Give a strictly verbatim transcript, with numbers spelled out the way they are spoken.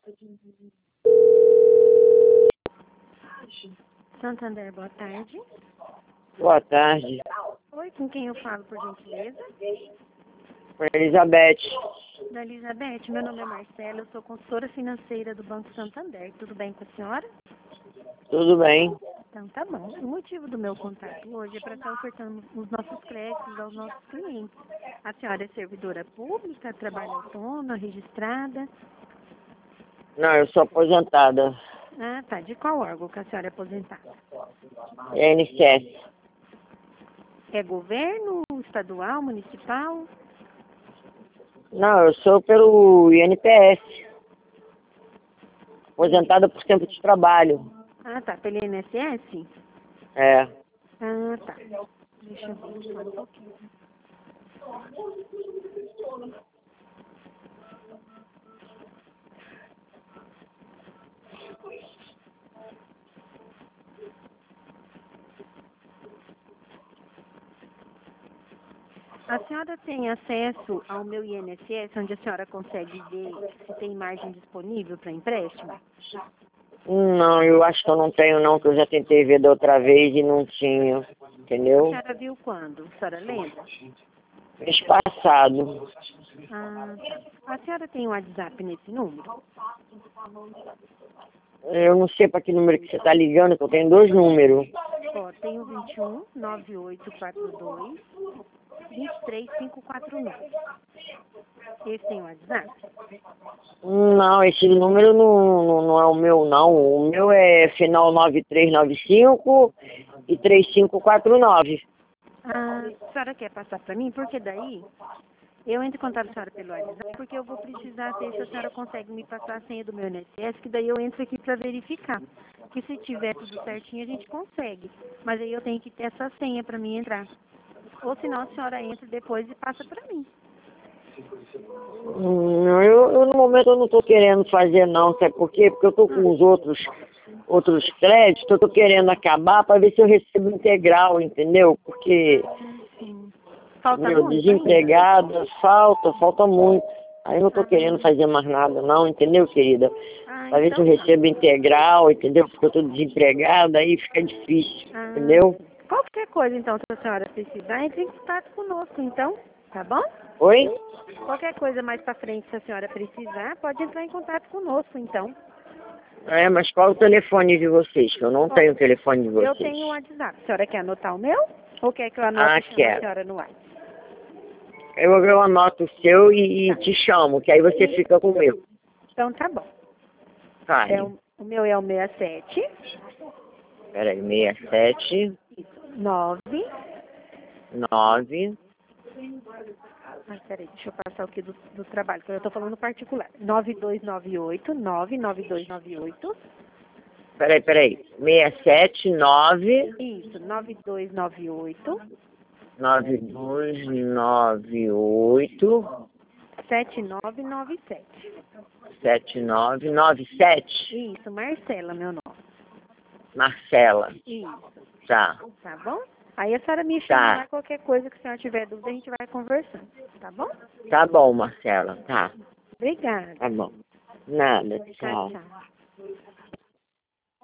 Santander, boa tarde. Boa tarde. Oi, com quem eu falo, por gentileza? Com a Elizabeth. Da Elizabeth, meu nome é Marcela, eu sou consultora financeira do Banco Santander. Tudo bem com a senhora? Tudo bem? Então tá bom. O motivo do meu contato hoje é para estar ofertando os nossos créditos aos nossos clientes. A senhora é servidora pública, trabalha autônoma, registrada? Não, eu sou aposentada. Ah, tá. De qual órgão que a senhora é aposentada? É N S S. É governo, estadual, municipal? Não, eu sou pelo I N P S. Aposentada por tempo de trabalho. Ah, tá. Pelo I N S S? É. Ah, tá. Deixa eu ver só um pouquinho. A senhora tem acesso ao meu I N S S, onde a senhora consegue ver se tem margem disponível para empréstimo? Não, eu acho que eu não tenho não, que eu já tentei ver da outra vez e não tinha. A Entendeu? senhora viu quando? A senhora lembra? Mês passado. Ah, tá. A senhora tem um WhatsApp nesse número? Eu não sei para que número que você está ligando, que eu tenho dois números. Ó, tem o vinte e um, nove oito quatro dois, vinte e três cinco quatro nove. Esse tem o WhatsApp? Não, esse número não, não, não é o meu, não. O meu é final nove três nove cinco e três cinco quatro nove. Ah, a senhora quer passar para mim? Porque daí eu entro em contato com a senhora pelo WhatsApp, porque eu vou precisar ver se a senhora consegue me passar a senha do meu I N S S, que daí eu entro aqui para verificar. Que se tiver tudo certinho, a gente consegue. Mas aí eu tenho que ter essa senha para mim entrar. Ou senão a senhora entra depois e passa para mim. Hum, Eu, eu no momento eu não estou querendo fazer não, sabe por quê? Porque eu estou com os outros, outros créditos, eu estou querendo acabar para ver se eu recebo integral, entendeu? Porque, Sim. Falta meu, muito ainda? desempregada, falta, falta muito. Aí eu não estou querendo fazer mais nada não, entendeu, querida? Ah, Para ver se eu então tá. recebo integral, entendeu? Porque eu estou desempregada, aí fica difícil, Ah, entendeu? sim. Qualquer coisa, então, se a senhora precisar, entre em contato conosco, então, tá bom? Oi? Qualquer coisa mais pra frente, se a senhora precisar, pode entrar em contato conosco, então. É, mas qual é o telefone de vocês? Que eu não Ó, tenho o telefone de eu vocês. tenho o WhatsApp. A senhora quer anotar o meu? Ou quer que eu anote Ah, e chame a quero. senhora no WhatsApp? Eu, eu anoto o seu e, e Tá. te chamo, que aí você E, fica com o meu. então tá bom. É Fale. o, o meu é o seis sete Peraí, seis sete nove. nove Ah, peraí, deixa eu passar aqui do, do trabalho, que eu tô falando particular. nove dois nove oito, nove nove dois nove oito. Peraí, peraí. seis sete nove Isso, nove dois nove oito, nove dois nove oito sete nove nove sete. sete nove nove sete. Isso, Marcela, meu nome. Marcela. Isso, Tá, tá bom? Aí a senhora me chama lá, tá. qualquer coisa que a senhora tiver dúvida, a gente vai conversando, tá bom? Tá bom, Marcela. Tá, Obrigada. tá bom. Nada, Tchau, tchau. tchau.